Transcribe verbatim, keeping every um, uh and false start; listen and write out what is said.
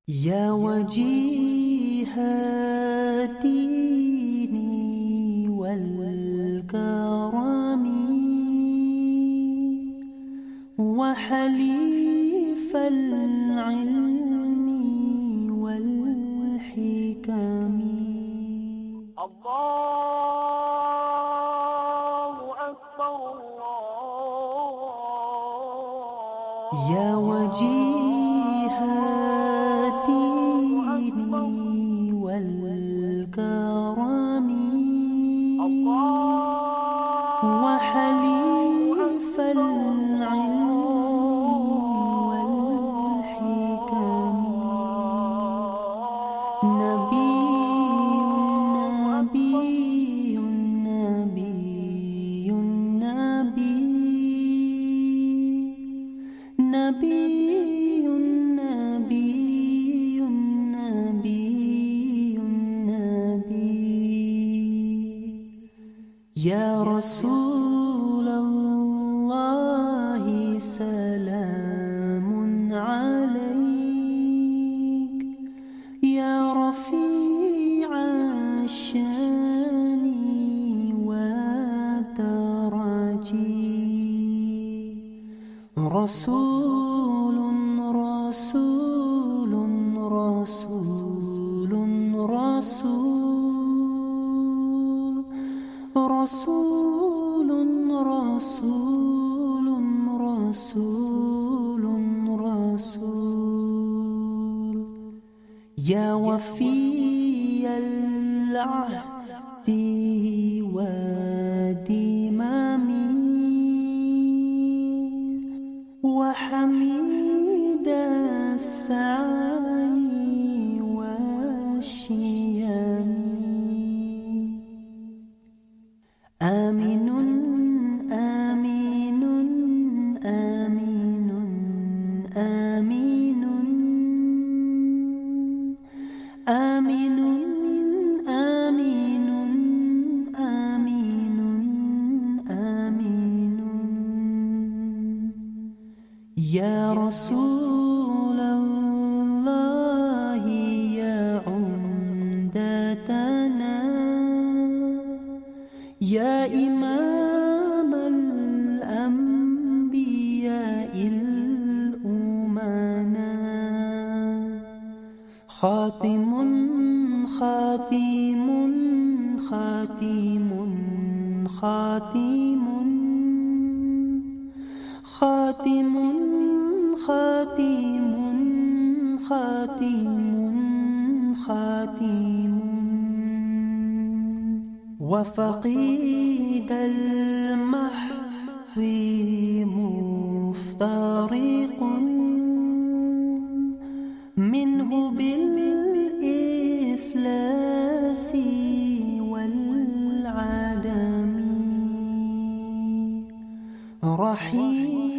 يا وجيه الدين والكرم وحليف العلم والحكم. الله أكبر الله. يا وجيه الدين والكرم وحليف العلم والحكم. نبي نبي نبي نبي نبي نبي نبي نبي. يا رسول الله سلام عليك. يا رفيع الشان والدرج. رسول رسول رسول رسول رسول رسول رسول رسول. يا وفي العهد والدمام وحميد السعي والشيم. آمن آمين آمين آمين آمين آمين آمين آمين. يا رسول الله يا عمدتنا يا إمام الأنبياء الأمنا. خاتم خاتم خاتم خاتم خاتم خاتم خاتم خاتم. وفقيد المحو مفترق منه بالإفلاس والعدم. رحيم